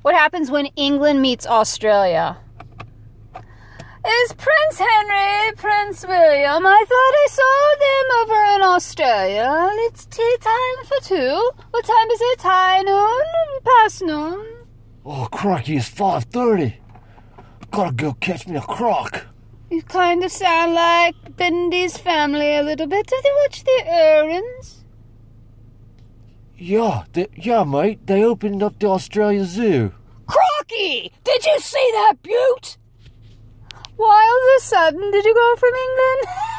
What happens when England meets Australia? Is Prince Henry, Prince William? I thought I saw them over in Australia. It's tea time for two. What time is it? High noon? Past noon? Oh, crikey, it's 5:30. Gotta go catch me a croc. You kind of sound like Bendy's family a little bit. Did they watch the errands? Yeah, mate. They opened up the Australia Zoo. Crocky! Did you see that beaut? Why all of a sudden did you go from England?